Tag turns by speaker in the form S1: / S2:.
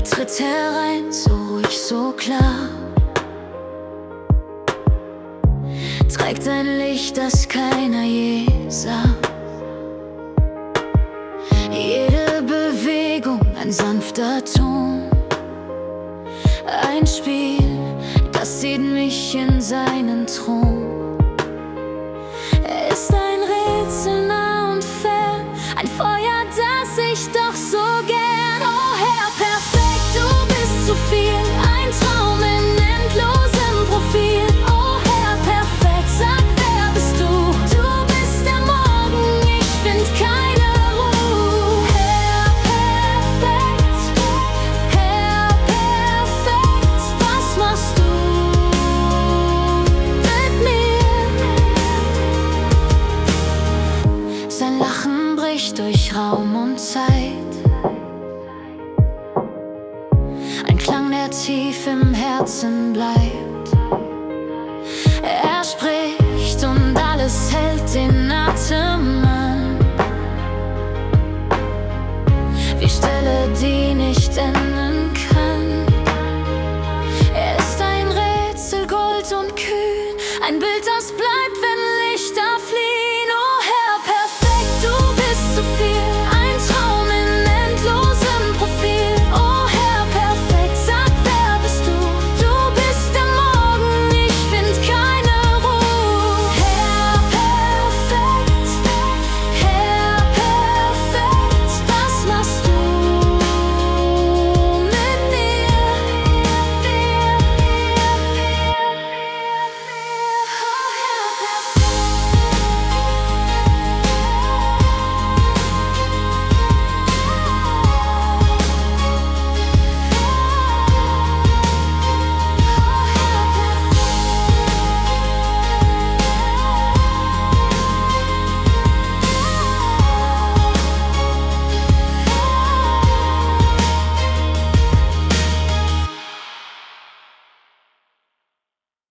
S1: tritt herein, so ruhig, so klar. Trägt ein Licht, das keiner je sah. Jede Bewegung ein sanfter Ton, ein Spiel, das zieht mich in seinen Thron. Er ist ein Rätsel nah und fern, ein Feuer, das ich doch so gern. Oh Herr, perfekt, du bist zu viel, ein Traum in endlosem Profil. Oh Herr, perfekt, sag, wer bist du? Du bist der Morgen, ich find keine Ruhe. Herr, perfekt, was machst du mit mir? Sein Lachen bricht durch Raum und Zeit, ein Klang, der tief im Herzen bleibt.